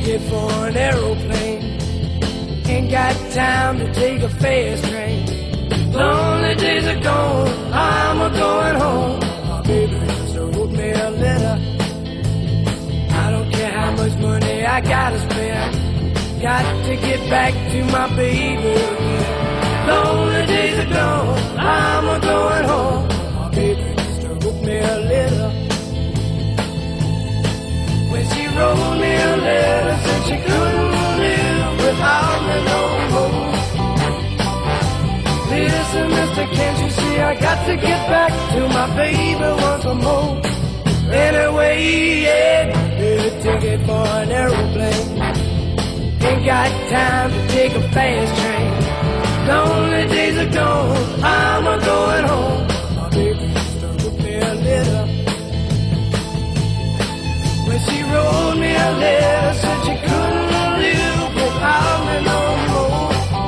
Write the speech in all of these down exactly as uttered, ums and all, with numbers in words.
ticket for an aeroplane. Ain't got time to take a fast train. Lonely days are gone, I'm a going home. My baby just wrote me a letter. I don't care how much money I gotta spend. Got to get back to my baby again. Lonely days are gone, I'm a going home. My baby just wrote me a letter. When she wrote me a letter, said she couldn't live without me no more. Listen, mister, can't you see I got to get back to my baby once more? Anyway, yeah, get a ticket for an aeroplane. Ain't got time to take a fast train. Lonely days are gone, I'm a going home. My baby just wrote me a letter. When she wrote me a letter, said she couldn't live without me no more.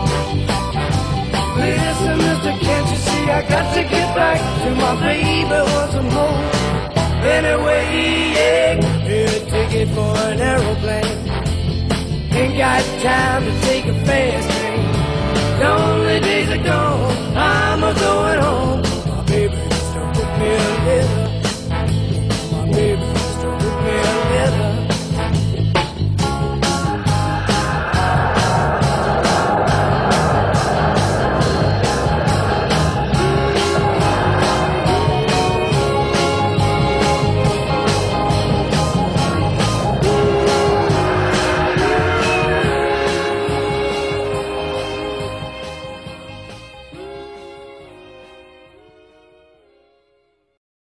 Listen, mister, can't you see I got to get back to my baby once more? Anyway, yeah, get a ticket for an aeroplane. Ain't got time to take a fast train. Lonely days are gone, I'm a going home.